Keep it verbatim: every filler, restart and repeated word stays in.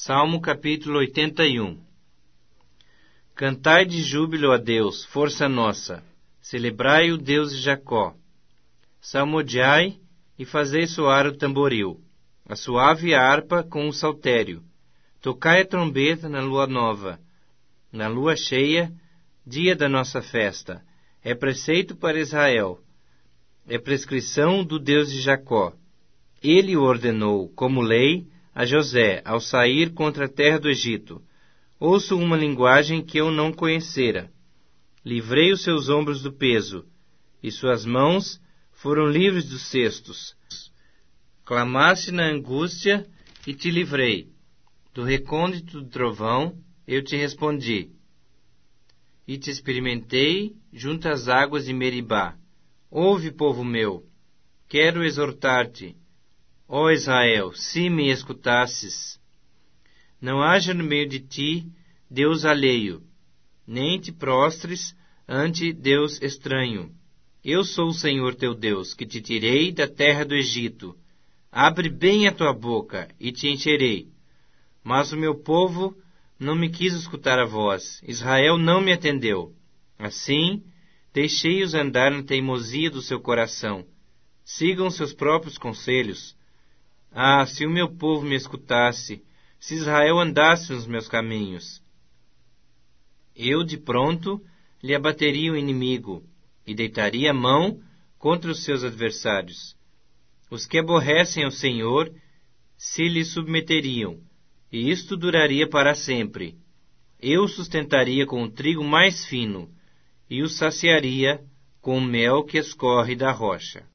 Salmo capítulo oitenta e um. Cantai de júbilo a Deus, força nossa. Celebrai o Deus de Jacó. Salmodiai e fazei soar o tamboril, a suave harpa com o saltério. Tocai a trombeta na lua nova, na lua cheia, dia da nossa festa. É preceito para Israel, é prescrição do Deus de Jacó. Ele o ordenou, como lei, a José, ao sair contra a terra do Egito. Ouço uma linguagem que eu não conhecera. Livrei os seus ombros do peso, e suas mãos foram livres dos cestos. Clamaste na angústia, e te livrei. Do recôndito do trovão, eu te respondi. E te experimentei junto às águas de Meribá. Ouve, povo meu, quero exortar-te. Ó Israel, se me escutasses, não haja no meio de ti Deus alheio, nem te prostres ante Deus estranho. Eu sou o Senhor teu Deus, que te tirei da terra do Egito. Abre bem a tua boca, e te encherei. Mas o meu povo não me quis escutar a voz, Israel não me atendeu. Assim, deixei-os andar na teimosia do seu coração. Sigam seus próprios conselhos. Ah, se o meu povo me escutasse, se Israel andasse nos meus caminhos. Eu, de pronto, lhe abateria o inimigo e deitaria a mão contra os seus adversários. Os que aborrecem ao Senhor se lhe submeteriam, e isto duraria para sempre. Eu o sustentaria com o trigo mais fino, e o saciaria com o mel que escorre da rocha.